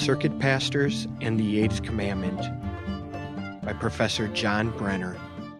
Circuit Pastors and the Eighth Commandment by Professor John Brenner.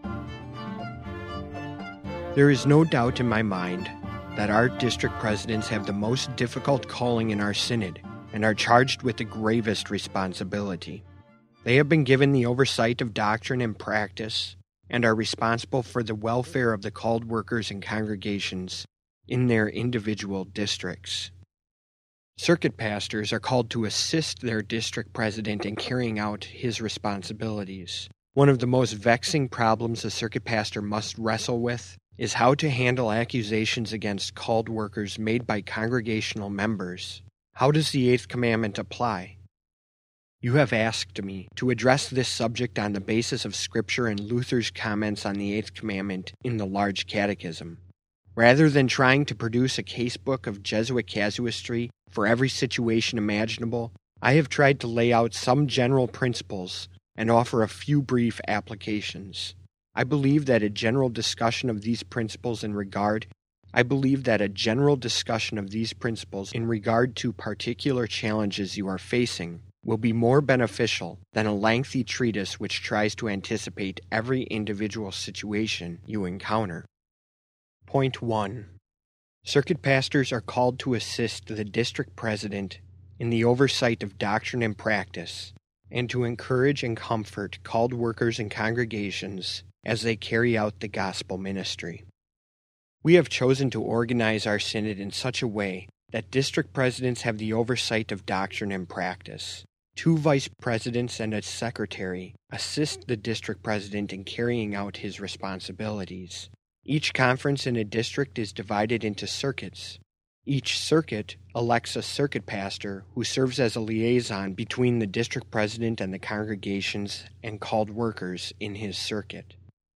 There is no doubt in my mind that our district presidents have the most difficult calling in our synod and are charged with the gravest responsibility. They have been given the oversight of doctrine and practice and are responsible for the welfare of the called workers and congregations in their individual districts. Circuit pastors are called to assist their district president in carrying out his responsibilities. One of the most vexing problems a circuit pastor must wrestle with is how to handle accusations against called workers made by congregational members. How does the Eighth Commandment apply? You have asked me to address this subject on the basis of Scripture and Luther's comments on the Eighth Commandment in the Large Catechism. Rather than trying to produce a casebook of Jesuit casuistry for every situation imaginable, I have tried to lay out some general principles and offer a few brief applications. I believe that a general discussion of these principles in regard to particular challenges you are facing will be more beneficial than a lengthy treatise which tries to anticipate every individual situation you encounter. Point 1. Circuit pastors are called to assist the district president in the oversight of doctrine and practice, and to encourage and comfort called workers and congregations as they carry out the gospel ministry. We have chosen to organize our synod in such a way that district presidents have the oversight of doctrine and practice. 2 vice presidents and a secretary assist the district president in carrying out his responsibilities. Each conference in a district is divided into circuits. Each circuit elects a circuit pastor who serves as a liaison between the district president and the congregations and called workers in his circuit.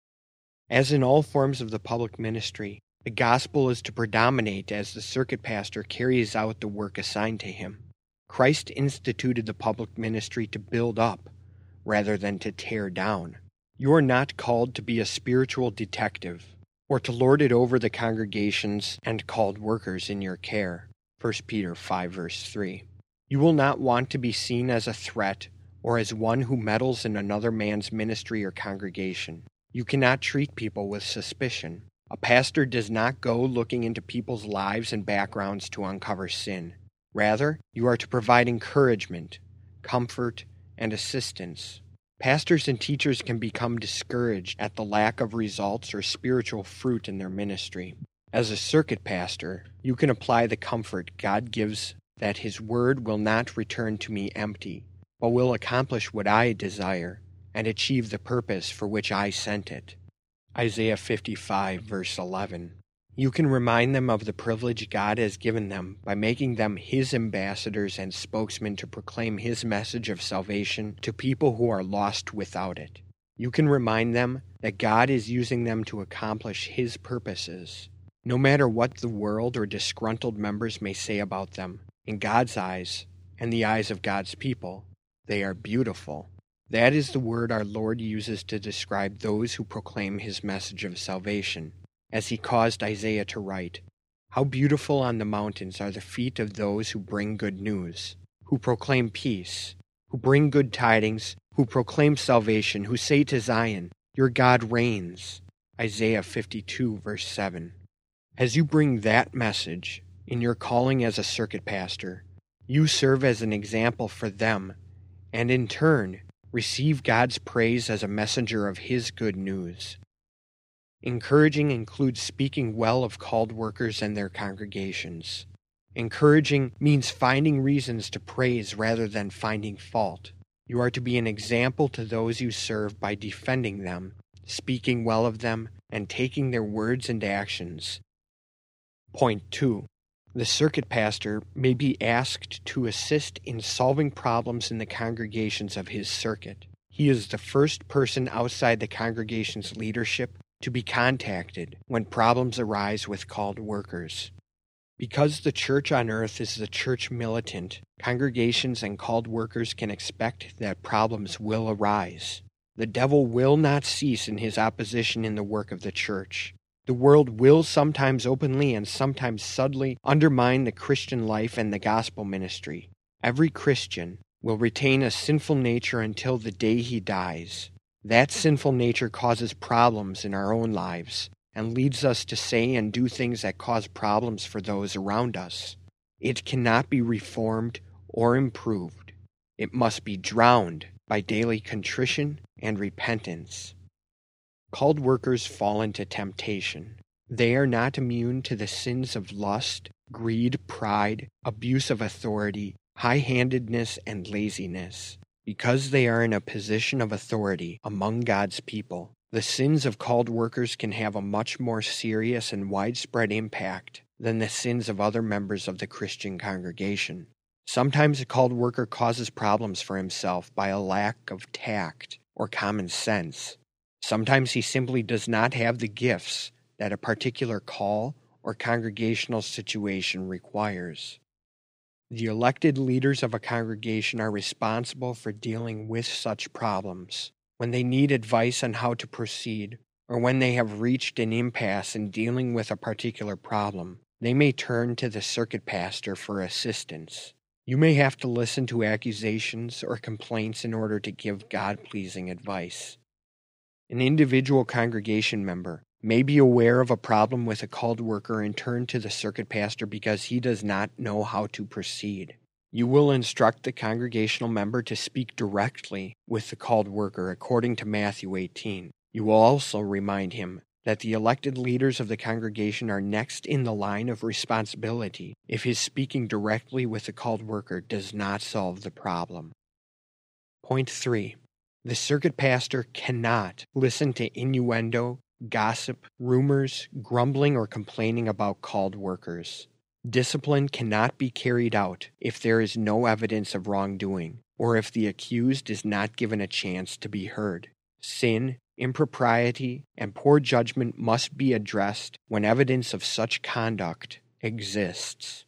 As in all forms of the public ministry, the gospel is to predominate as the circuit pastor carries out the work assigned to him. Christ instituted the public ministry to build up rather than to tear down. You are not called to be a spiritual detective or to lord it over the congregations and called workers in your care. 1 Peter 5 verse 3. You will not want to be seen as a threat or as one who meddles in another man's ministry or congregation. You cannot treat people with suspicion. A pastor does not go looking into people's lives and backgrounds to uncover sin. Rather, you are to provide encouragement, comfort, and assistance. Pastors and teachers can become discouraged at the lack of results or spiritual fruit in their ministry. As a circuit pastor, you can apply the comfort God gives that His word will not return to me empty, but will accomplish what I desire and achieve the purpose for which I sent it. Isaiah 55, verse 11. You can remind them of the privilege God has given them by making them His ambassadors and spokesmen to proclaim His message of salvation to people who are lost without it. You can remind them that God is using them to accomplish His purposes. No matter what the world or disgruntled members may say about them, in God's eyes and the eyes of God's people, they are beautiful. That is the word our Lord uses to describe those who proclaim His message of salvation, as He caused Isaiah to write, "How beautiful on the mountains are the feet of those who bring good news, who proclaim peace, who bring good tidings, who proclaim salvation, who say to Zion, 'Your God reigns.'" Isaiah 52, verse 7. As you bring that message in your calling as a circuit pastor, you serve as an example for them, and in turn, receive God's praise as a messenger of His good news. Encouraging includes speaking well of called workers and their congregations. Encouraging means finding reasons to praise rather than finding fault. You are to be an example to those you serve by defending them, speaking well of them, and taking their words into actions. Point 2. The circuit pastor may be asked to assist in solving problems in the congregations of his circuit. He is the first person outside the congregation's leadership to be contacted when problems arise with called workers. Because the church on earth is the church militant, congregations and called workers can expect that problems will arise. The devil will not cease in his opposition in the work of the church. The world will sometimes openly and sometimes subtly undermine the Christian life and the gospel ministry. Every Christian, will retain a sinful nature until the day he dies. That sinful nature causes problems in our own lives and leads us to say and do things that cause problems for those around us. It cannot be reformed or improved. It must be drowned by daily contrition and repentance. Called workers fall into temptation. They are not immune to the sins of lust, greed, pride, abuse of authority, high-handedness, and laziness. Because they are in a position of authority among God's people, the sins of called workers can have a much more serious and widespread impact than the sins of other members of the Christian congregation. Sometimes a called worker causes problems for himself by a lack of tact or common sense. Sometimes he simply does not have the gifts that a particular call or congregational situation requires. The elected leaders of a congregation are responsible for dealing with such problems. When they need advice on how to proceed, or when they have reached an impasse in dealing with a particular problem, they may turn to the circuit pastor for assistance. You may have to listen to accusations or complaints in order to give God-pleasing advice. An individual congregation member may be aware of a problem with a called worker and turn to the circuit pastor because he does not know how to proceed. You will instruct the congregational member to speak directly with the called worker according to Matthew 18. You will also remind him that the elected leaders of the congregation are next in the line of responsibility if his speaking directly with the called worker does not solve the problem. Point 3. The circuit pastor cannot listen to innuendo, gossip, rumors, grumbling, or complaining about called workers. Discipline cannot be carried out if there is no evidence of wrongdoing, or if the accused is not given a chance to be heard. Sin, impropriety, and poor judgment must be addressed when evidence of such conduct exists.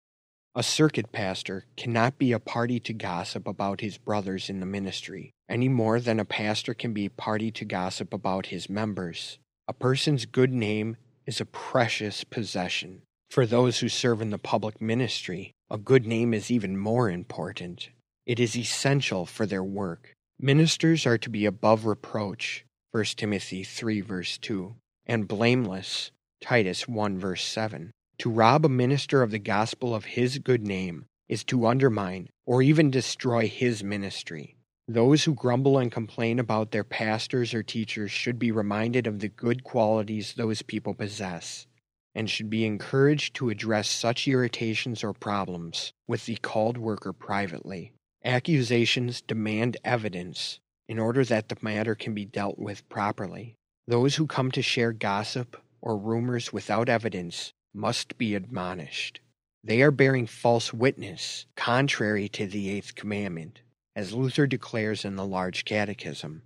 A circuit pastor cannot be a party to gossip about his brothers in the ministry, any more than a pastor can be party to gossip about his members. A person's good name is a precious possession. For those who serve in the public ministry, a good name is even more important. It is essential for their work. Ministers are to be above reproach, 1 Timothy 3 verse 2, and blameless, Titus 1 verse 7. To rob a minister of the gospel of his good name is to undermine or even destroy his ministry. Those who grumble and complain about their pastors or teachers should be reminded of the good qualities those people possess, and should be encouraged to address such irritations or problems with the called worker privately. Accusations demand evidence in order that the matter can be dealt with properly. Those who come to share gossip or rumors without evidence must be admonished. They are bearing false witness, contrary to the Eighth Commandment, as Luther declares in the Large Catechism.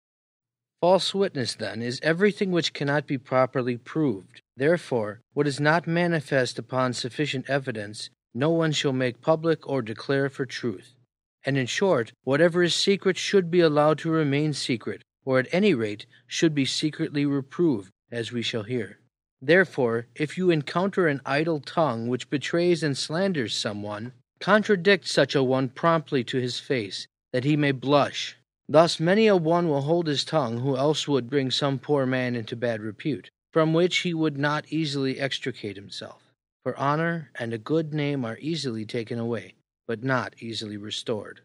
False witness, then, is everything which cannot be properly proved. Therefore, what is not manifest upon sufficient evidence, no one shall make public or declare for truth. And in short, whatever is secret should be allowed to remain secret, or at any rate should be secretly reproved, as we shall hear. Therefore, if you encounter an idle tongue which betrays and slanders someone, contradict such a one promptly to his face, that he may blush. Thus many a one will hold his tongue who else would bring some poor man into bad repute, from which he would not easily extricate himself. For honor and a good name are easily taken away, but not easily restored.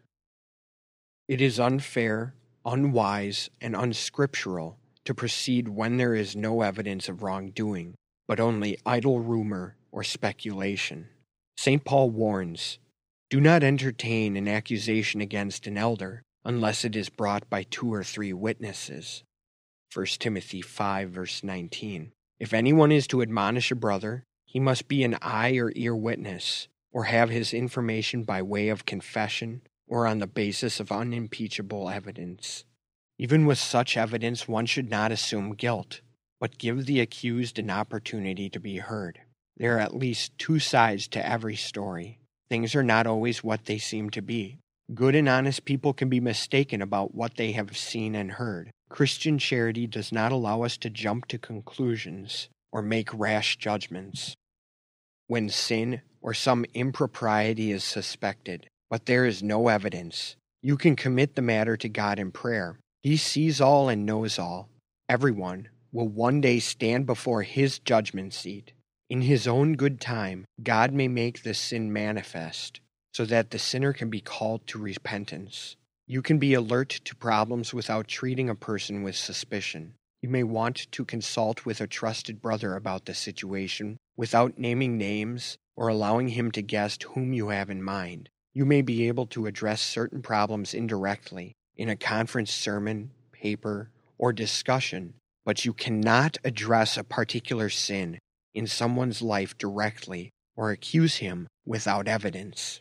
It is unfair, unwise, and unscriptural to proceed when there is no evidence of wrongdoing, but only idle rumor or speculation. St. Paul warns, "Do not entertain an accusation against an elder unless it is brought by 2 or 3 witnesses." 1 Timothy 5 verse 19. If anyone is to admonish a brother, he must be an eye or ear witness, or have his information by way of confession or on the basis of unimpeachable evidence. Even with such evidence, one should not assume guilt, but give the accused an opportunity to be heard. There are at least 2 sides to every story. Things are not always what they seem to be. Good and honest people can be mistaken about what they have seen and heard. Christian charity does not allow us to jump to conclusions or make rash judgments. When sin or some impropriety is suspected, but there is no evidence. You can commit the matter to God in prayer. He sees all and knows all. Everyone will one day stand before His judgment seat. In His own good time, God may make the sin manifest, so that the sinner can be called to repentance. You can be alert to problems without treating a person with suspicion. You may want to consult with a trusted brother about the situation without naming names or allowing him to guess whom you have in mind. You may be able to address certain problems indirectly in a conference sermon, paper, or discussion, but you cannot address a particular sin in someone's life directly or accuse him without evidence.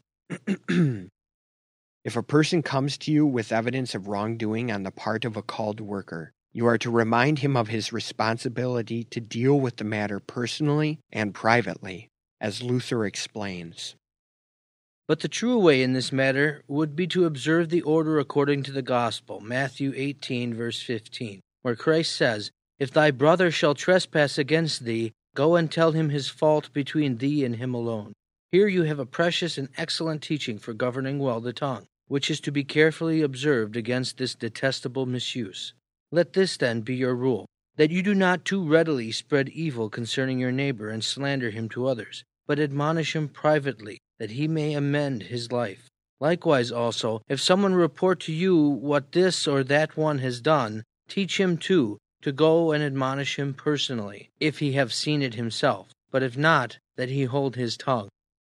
If a person comes to you with evidence of wrongdoing on the part of a called worker, you are to remind him of his responsibility to deal with the matter personally and privately, as Luther explains. But the true way in this matter would be to observe the order according to the Gospel, Matthew 18, verse 15, where Christ says, "If thy brother shall trespass against thee, go and tell him his fault between thee and him alone." Here you have a precious and excellent teaching for governing well the tongue, which is to be carefully observed against this detestable misuse. Let this, then, be your rule, that you do not too readily spread evil concerning your neighbor and slander him to others, but admonish him privately, that he may amend his life. Likewise also, if someone report to you what this or that one has done, teach him too to go and admonish him personally, if he have seen it himself, but if not, that he hold his tongue.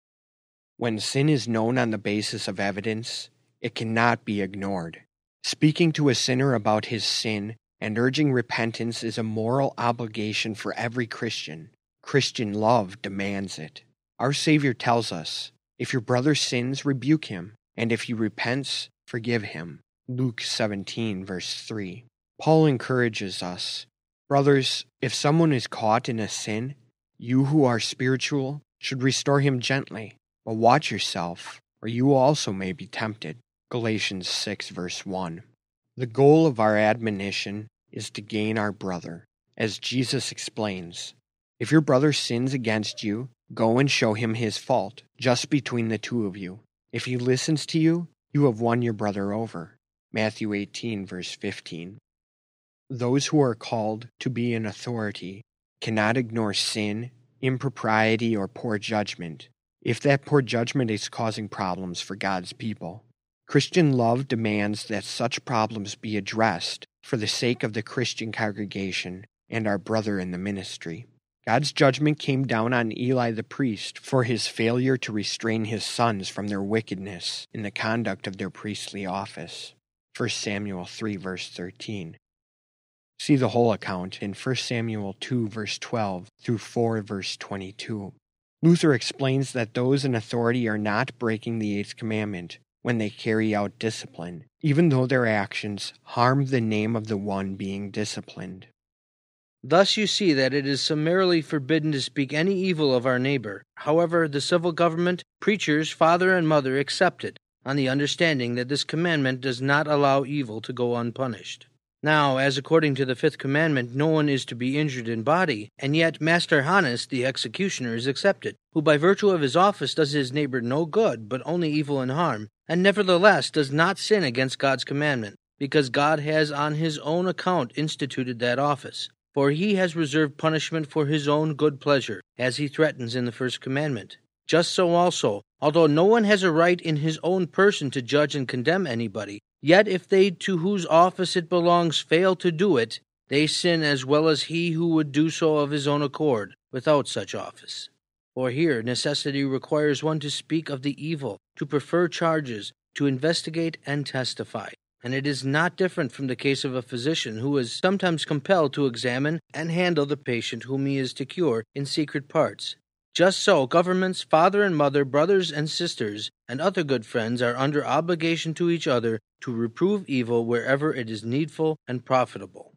When sin is known on the basis of evidence, it cannot be ignored. Speaking to a sinner about his sin and urging repentance is a moral obligation for every Christian. Christian love demands it. Our Savior tells us, "If your brother sins, rebuke him, and if he repents, forgive him." Luke 17, verse 3. Paul encourages us, "Brothers, if someone is caught in a sin, you who are spiritual should restore him gently, but watch yourself, or you also may be tempted." Galatians 6, verse 1. The goal of our admonition is to gain our brother. As Jesus explains, if your brother sins against you, go and show him his fault, just between the two of you. If he listens to you, you have won your brother over. Matthew 18, verse 15. Those who are called to be in authority cannot ignore sin, impropriety, or poor judgment, if that poor judgment is causing problems for God's people. Christian love demands that such problems be addressed for the sake of the Christian congregation and our brother in the ministry. God's judgment came down on Eli the priest for his failure to restrain his sons from their wickedness in the conduct of their priestly office. 1 Samuel 3, verse 13. See the whole account in 1 Samuel 2, verse 12 through 4, verse 22. Luther explains that those in authority are not breaking the 8th commandment when they carry out discipline, even though their actions harm the name of the one being disciplined. Thus you see that it is summarily forbidden to speak any evil of our neighbor. However, the civil government, preachers, father and mother accept it, on the understanding that this commandment does not allow evil to go unpunished. Now, as according to the 5th commandment no one is to be injured in body, and yet Master Hannes the executioner is accepted, who by virtue of his office does his neighbor no good, but only evil and harm, and nevertheless does not sin against God's commandment, because God has on his own account instituted that office. For he has reserved punishment for his own good pleasure, as he threatens in the 1st commandment. Just so also, although no one has a right in his own person to judge and condemn anybody, yet if they to whose office it belongs fail to do it, they sin as well as he who would do so of his own accord, without such office. For here necessity requires one to speak of the evil, to prefer charges, to investigate and testify. And it is not different from the case of a physician who is sometimes compelled to examine and handle the patient whom he is to cure in secret parts. Just so, governments, father and mother, brothers and sisters, and other good friends are under obligation to each other to reprove evil wherever it is needful and profitable.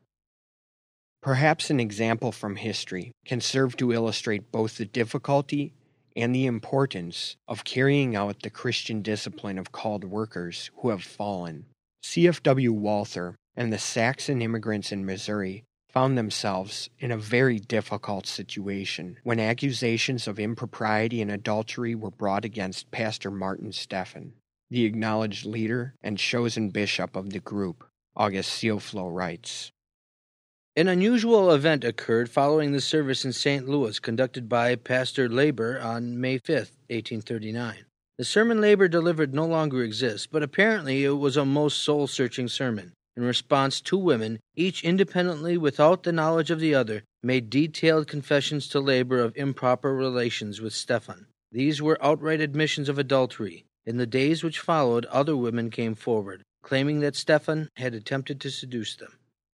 Perhaps an example from history can serve to illustrate both the difficulty and the importance of carrying out the Christian discipline of called workers who have fallen. C.F.W. Walther and the Saxon immigrants in Missouri found themselves in a very difficult situation when accusations of impropriety and adultery were brought against Pastor Martin Steffen. the acknowledged leader and chosen bishop of the group. August Seelflow writes, An unusual event occurred following the service in St. Louis conducted by Pastor Laber on May 5, 1839. The sermon Laber delivered no longer exists, but apparently it was a most soul-searching sermon. In response, two women, each independently without the knowledge of the other, made detailed confessions to Laber of improper relations with Stephan. These were outright admissions of adultery. In the days which followed, other women came forward, claiming that Stephan had attempted to seduce them.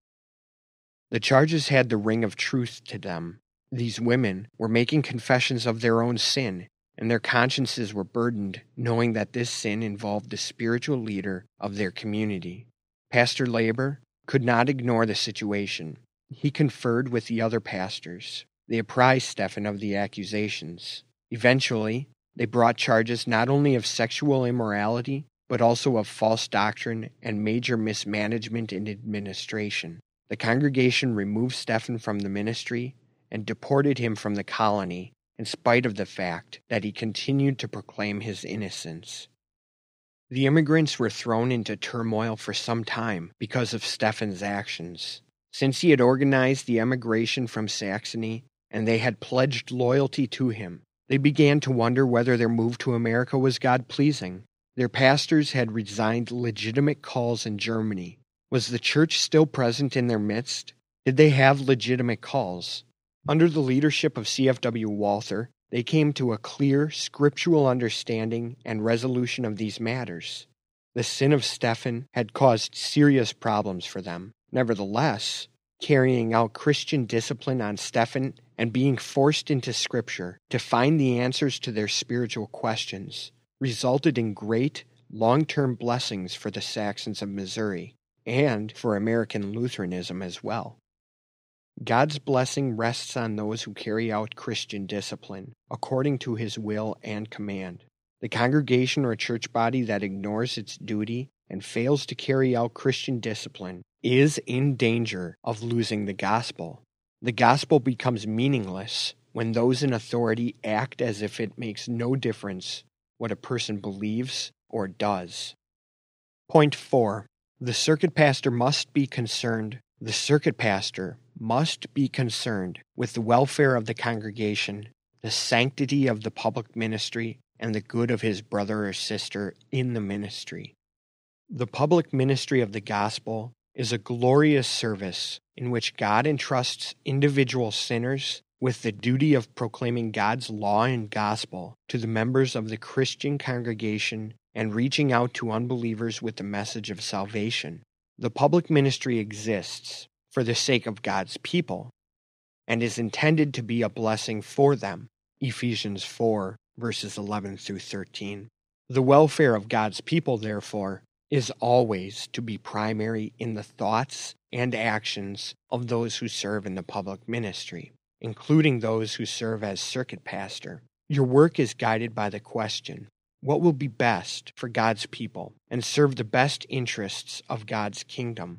The charges had the ring of truth to them. These women were making confessions of their own sin, and their consciences were burdened, knowing that this sin involved the spiritual leader of their community. Pastor Laber could not ignore the situation. He conferred with the other pastors. They apprised Stephan of the accusations. Eventually, they brought charges not only of sexual immorality, but also of false doctrine and major mismanagement in administration. The congregation removed Stephan from the ministry and deported him from the colony, in spite of the fact that he continued to proclaim his innocence. The immigrants were thrown into turmoil for some time because of Stephan's actions. Since he had organized the emigration from Saxony and they had pledged loyalty to him, they began to wonder whether their move to America was God-pleasing. Their pastors had resigned legitimate calls in Germany. Was the church still present in their midst? Did they have legitimate calls? Under the leadership of C.F.W. Walther, they came to a clear scriptural understanding and resolution of these matters. The sin of Stephan had caused serious problems for them. Nevertheless, carrying out Christian discipline on Stephan and being forced into Scripture to find the answers to their spiritual questions resulted in great, long-term blessings for the Saxons of Missouri and for American Lutheranism as well. God's blessing rests on those who carry out Christian discipline, according to His will and command. The congregation or church body that ignores its duty and fails to carry out Christian discipline is in danger of losing the gospel. The gospel becomes meaningless when those in authority act as if it makes no difference what a person believes or does. Point 4. The circuit pastor must be concerned with the welfare of the congregation, the sanctity of the public ministry, and the good of his brother or sister in the ministry. The public ministry of the gospel is a glorious service in which God entrusts individual sinners with the duty of proclaiming God's law and gospel to the members of the Christian congregation and reaching out to unbelievers with the message of salvation. The public ministry exists for the sake of God's people and is intended to be a blessing for them. Ephesians 4, verses 11 through 13. The welfare of God's people, therefore, is always to be primary in the thoughts and actions of those who serve in the public ministry, including those who serve as circuit pastor. Your work is guided by the question, what will be best for God's people and serve the best interests of God's kingdom?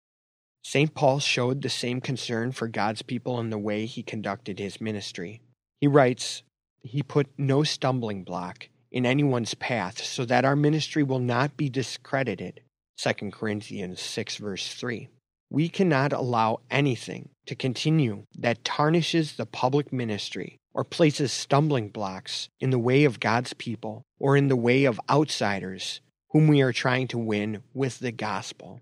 St. Paul showed the same concern for God's people in the way he conducted his ministry. He writes, "He put no stumbling block in anyone's path so that our ministry will not be discredited." 2 Corinthians 6, verse 3. We cannot allow anything to continue that tarnishes the public ministry or places stumbling blocks in the way of God's people or in the way of outsiders whom we are trying to win with the gospel.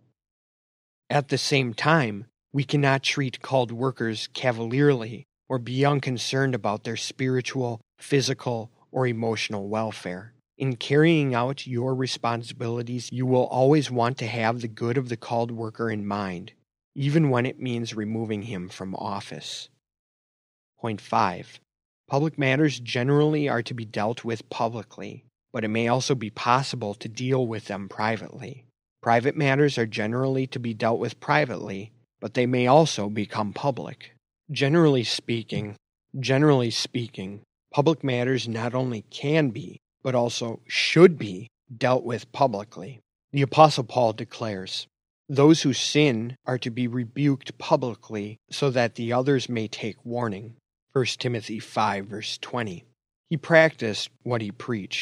At the same time, we cannot treat called workers cavalierly or be unconcerned about their spiritual, physical, or emotional welfare. In carrying out your responsibilities, you will always want to have the good of the called worker in mind, even when it means removing him from office. Point 5. Public matters generally are to be dealt with publicly, but it may also be possible to deal with them privately. Private matters are generally to be dealt with privately, but they may also become public. Generally speaking, public matters not only can be, but also should be dealt with publicly. The Apostle Paul declares, "Those who sin are to be rebuked publicly so that the others may take warning." 1 Timothy 5, verse 20. He practiced what he preached.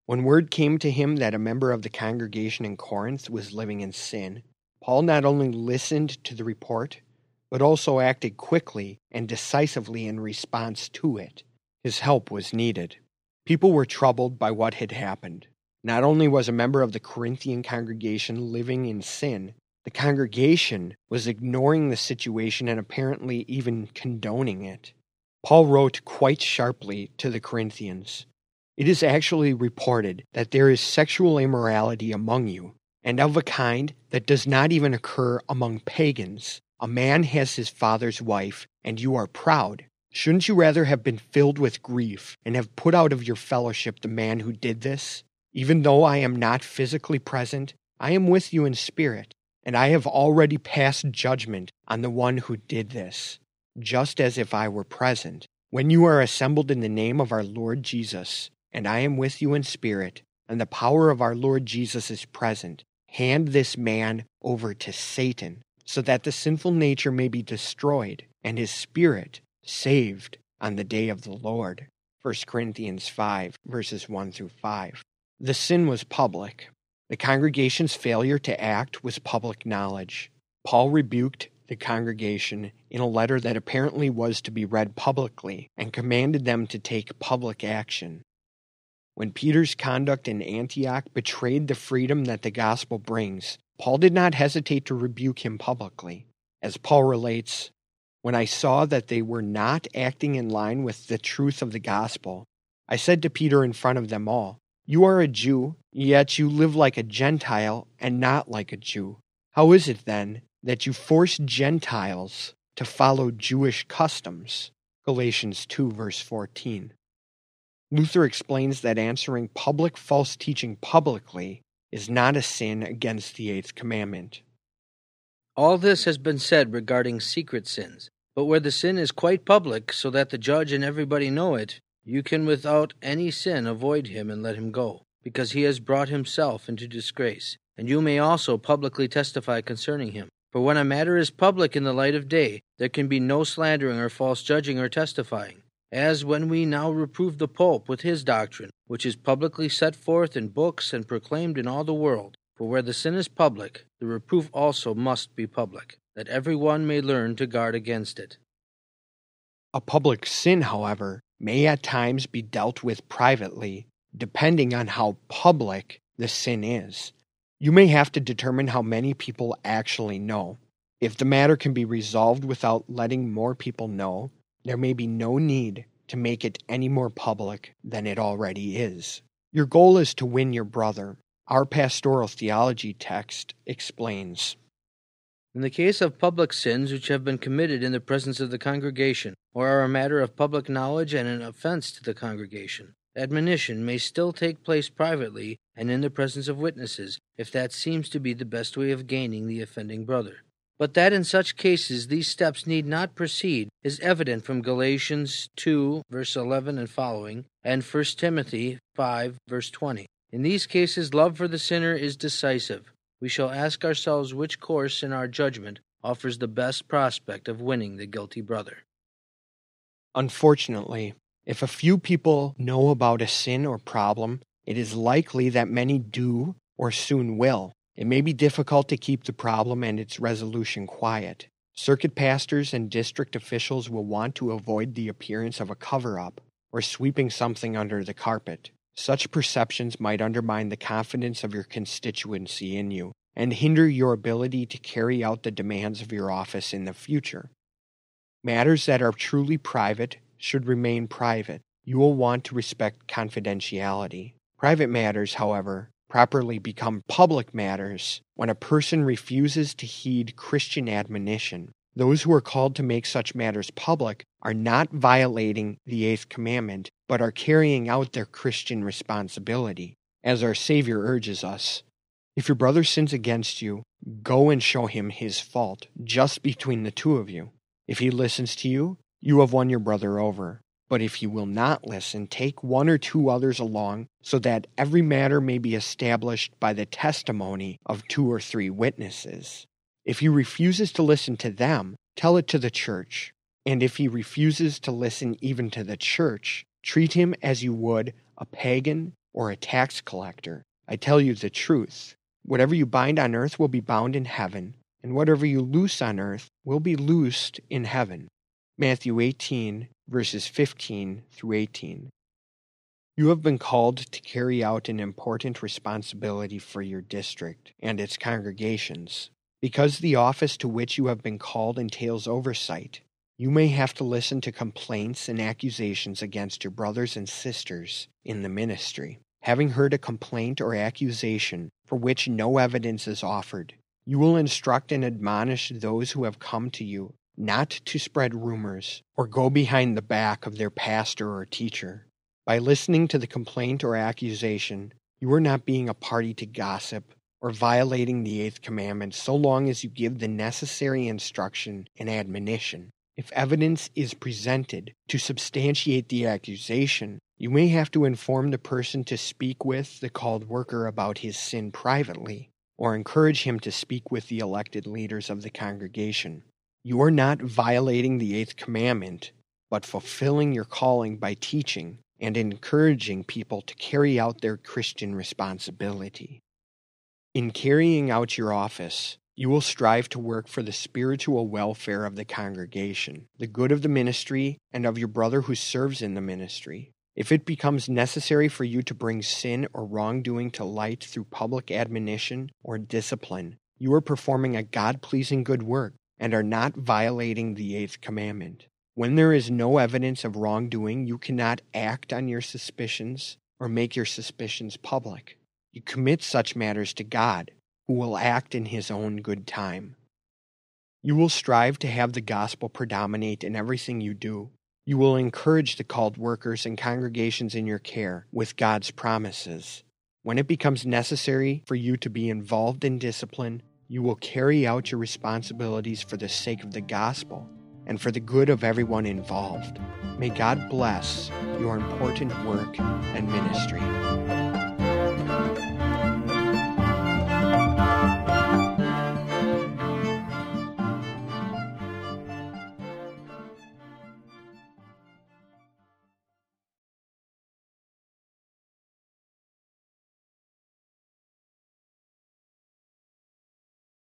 When word came to him that a member of the congregation in Corinth was living in sin, Paul not only listened to the report, but also acted quickly and decisively in response to it. His help was needed. People were troubled by what had happened. Not only was a member of the Corinthian congregation living in sin, the congregation was ignoring the situation and apparently even condoning it. Paul wrote quite sharply to the Corinthians, "It is actually reported that there is sexual immorality among you, and of a kind that does not even occur among pagans. A man has his father's wife, and you are proud. Shouldn't you rather have been filled with grief and have put out of your fellowship the man who did this? Even though I am not physically present, I am with you in spirit, and I have already passed judgment on the one who did this, just as if I were present. When you are assembled in the name of our Lord Jesus, and I am with you in spirit, and the power of our Lord Jesus is present, hand this man over to Satan, so that the sinful nature may be destroyed, and his spirit saved on the day of the Lord." 1 Corinthians 5, verses 1 through 5. The sin was public. The congregation's failure to act was public knowledge. Paul rebuked the congregation in a letter that apparently was to be read publicly and commanded them to take public action. When Peter's conduct in Antioch betrayed the freedom that the gospel brings, Paul did not hesitate to rebuke him publicly. As Paul relates, "When I saw that they were not acting in line with the truth of the gospel, I said to Peter in front of them all, 'You are a Jew, yet you live like a Gentile and not like a Jew. How is it, then, that you force Gentiles to follow Jewish customs?'" Galatians 2, verse 14. Luther explains that answering public false teaching publicly is not a sin against the eighth commandment. All this has been said regarding secret sins, but where the sin is quite public so that the judge and everybody know it, you can without any sin avoid him and let him go, because he has brought himself into disgrace, and you may also publicly testify concerning him. For when a matter is public in the light of day, there can be no slandering or false judging or testifying, as when we now reprove the Pope with his doctrine, which is publicly set forth in books and proclaimed in all the world. For where the sin is public, the reproof also must be public, that every one may learn to guard against it. A public sin, however, may at times be dealt with privately, depending on how public the sin is. You may have to determine how many people actually know. If the matter can be resolved without letting more people know, there may be no need to make it any more public than it already is. Your goal is to win your brother. Our pastoral theology text explains, "In the case of public sins which have been committed in the presence of the congregation, or are a matter of public knowledge and an offense to the congregation, admonition may still take place privately and in the presence of witnesses, if that seems to be the best way of gaining the offending brother. But that in such cases these steps need not proceed is evident from Galatians 2, verse 11 and following, and 1 Timothy 5, verse 20. In these cases, love for the sinner is decisive. We shall ask ourselves which course in our judgment offers the best prospect of winning the guilty brother." Unfortunately, if a few people know about a sin or problem, it is likely that many do or soon will. It may be difficult to keep the problem and its resolution quiet. Circuit pastors and district officials will want to avoid the appearance of a cover-up or sweeping something under the carpet. Such perceptions might undermine the confidence of your constituency in you and hinder your ability to carry out the demands of your office in the future. Matters that are truly private should remain private. You will want to respect confidentiality. Private matters, however, properly become public matters when a person refuses to heed Christian admonition. Those who are called to make such matters public are not violating the eighth commandment, but are carrying out their Christian responsibility, as our Savior urges us. If your brother sins against you, go and show him his fault, just between the two of you. If he listens to you, you have won your brother over. But if he will not listen, take one or two others along, so that every matter may be established by the testimony of 2 or 3 witnesses. If he refuses to listen to them, tell it to the church. And if he refuses to listen even to the church, treat him as you would a pagan or a tax collector. I tell you the truth. Whatever you bind on earth will be bound in heaven, and whatever you loose on earth will be loosed in heaven. Matthew 18, verses 15 through 18. You have been called to carry out an important responsibility for your district and its congregations. Because the office to which you have been called entails oversight, you may have to listen to complaints and accusations against your brothers and sisters in the ministry. Having heard a complaint or accusation for which no evidence is offered, you will instruct and admonish those who have come to you not to spread rumors or go behind the back of their pastor or teacher. By listening to the complaint or accusation, you are not being a party to gossip or violating the eighth commandment so long as you give the necessary instruction and admonition. If evidence is presented to substantiate the accusation, you may have to inform the person to speak with the called worker about his sin privately, or encourage him to speak with the elected leaders of the congregation. You are not violating the eighth commandment, but fulfilling your calling by teaching and encouraging people to carry out their Christian responsibility. In carrying out your office, you will strive to work for the spiritual welfare of the congregation, the good of the ministry, and of your brother who serves in the ministry. If it becomes necessary for you to bring sin or wrongdoing to light through public admonition or discipline, you are performing a God-pleasing good work and are not violating the eighth commandment. When there is no evidence of wrongdoing, you cannot act on your suspicions or make your suspicions public. You commit such matters to God, who will act in His own good time. You will strive to have the gospel predominate in everything you do. You will encourage the called workers and congregations in your care with God's promises. When it becomes necessary for you to be involved in discipline, you will carry out your responsibilities for the sake of the gospel and for the good of everyone involved. May God bless your important work and ministry.